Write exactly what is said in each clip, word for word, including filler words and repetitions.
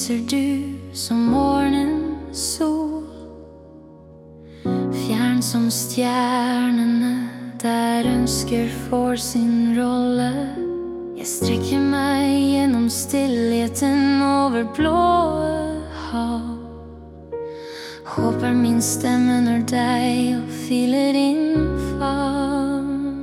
lyser du som morgenens sol, fjern som stjernene der ønsker får sin rolle. Jeg strekker meg gjennom stillheten over blåe hav, håper min stemme når deg og filer inn favn.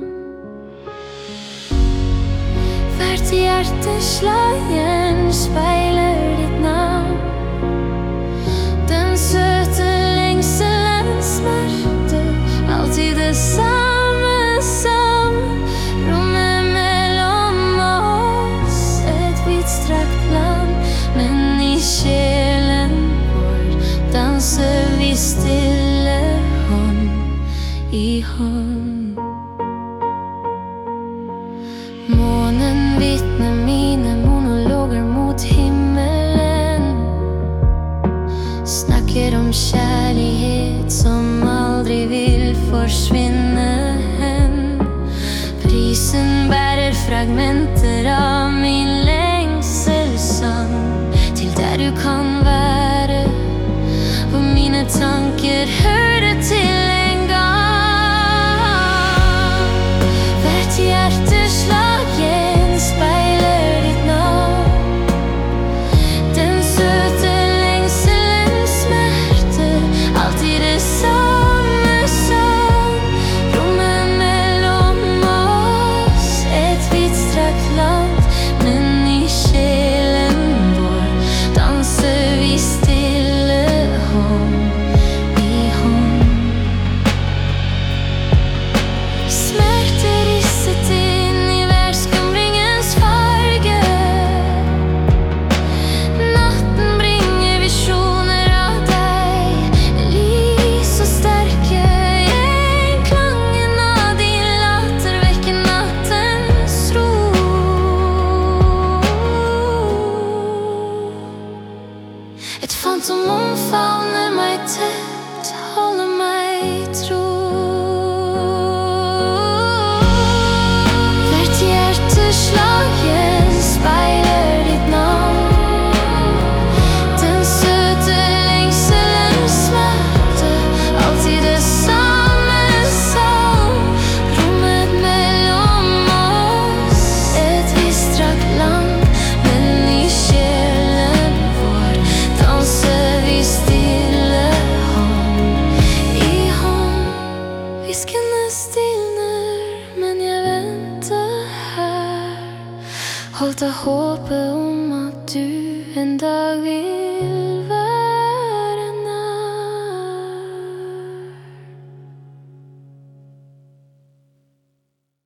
Hvert hjerteslag speiler ditt navn, den søte lengselens smerte, alltid det samme som rommet mellom oss, et vidstrakt land, men i sjelen vår danser vi stille hånd i hånd. Månen vittner mine monologer mot himmelen, snakker om kjærlighet som aldri vil forsvinne hen. Prisen bærer fragmenter av min lengselsang, til der du kan være, hvor mine tanker hører til en gang. Hvert hjerteslag speiler ditt navn, den søte lengselens smerte, alltid det samme som rommet mellom oss, et vidstrakt land, men i sjelen vår danser vi stille hånd i hånd. Smerte risset inn i værskumringens farge, natten bringer visjoner av deg, lys og sterke. Klangen av din latter vekker nattens ro. Et fantom omfavner meg tett, holder meg tro. Hvert hjerteslag speiler ditt navn, den søte lengselens smerte, alltid det samme som rommet mellom oss, et vidstrakt land, men i sjelen vår danser vi stille hånd i hånd. Hviskene stilner, men jeg venter her, holdt av håpet om at du en dag vil